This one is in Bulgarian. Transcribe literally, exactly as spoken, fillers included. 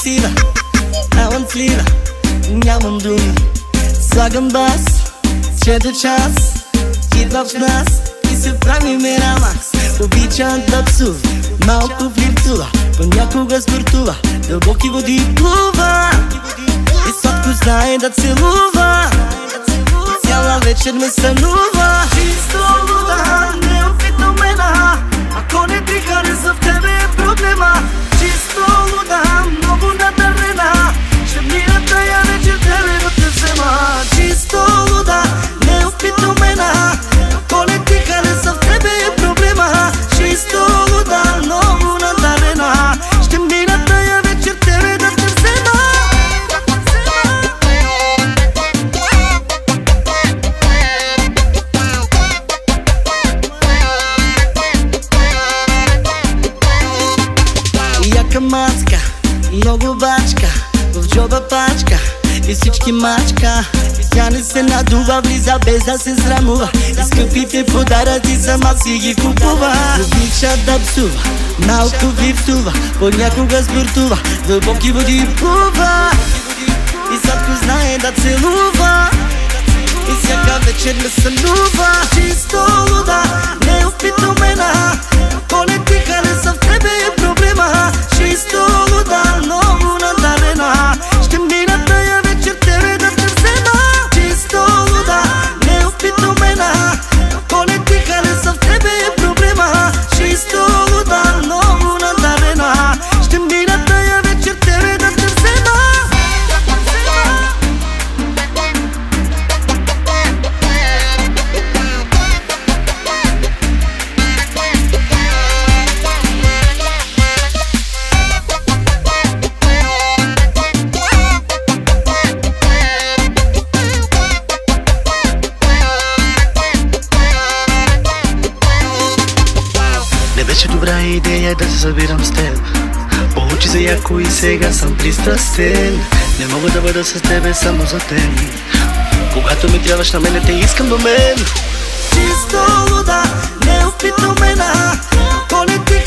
отива, талантлива, нямам думи. Слагам бас, че до час идва в нас и се прави мерамакс. Обичам да псува, малко флиртува, понякога спортува, дълбоки води плува и сладко знае да целува. Цяла вечер ме сънува. Чисто луда, неопитомена, ако не ти хареса в тебе е проблема. Чисто луда, много надарена, ще мина тая вечер тебе да те взема. Чисто луда, неопитомена, ако не ти хареса в тебе е проблема. Чисто луда, много надарена, ще мина тая вечер тебе да те взема. Яка мацка, много бачка, в джоба пачка и всички мачка. Тя не се надува, влиза без да се срамува и скъпите подаръци сама си ги купува. Обича да псува, малко виртува, понякога спортува, дълбоки води плува и сладко знае да целува и всяка вечер ме сънува. Чисто луда, неопитомена, ако не ти хареса в тебе е проблема. Чисто луда, много надарена, ще мина тая вечер тебе да те взема. Чисто луда, неопитомена, ако не ти хареса в тебе е проблема. Чисто луда, много надарена, ще мина тая вечер тебе да те взема. Не беше добра идея да се събирам с теб. Получи се яко и сега съм пристрастен. Не мога да бъда с тебе само за теб. Когато ми трябваш на мене, те искам до мен. Чисто луда, неопитомена, ако не ти